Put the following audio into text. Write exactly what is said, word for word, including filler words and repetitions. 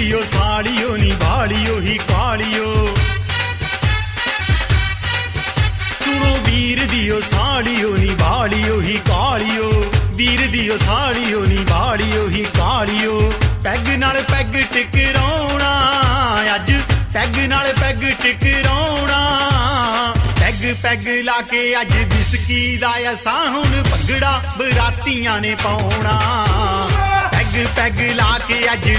दियो साड़ियो नी बाड़ियो ही कालियो सुनो वीर दियो साड़ियो नी बाड़ियो ही कालियो वीर दियो साड़ियो नी बाड़ियो ही कालियो पैग नाल पैग टकराउणा अज पैग नाल पैग टकराउणा पैग पैग लाके अज बिस्की दा असां हुण भंगड़ा बरातियां ने पाउणा पैग पैग लाके अज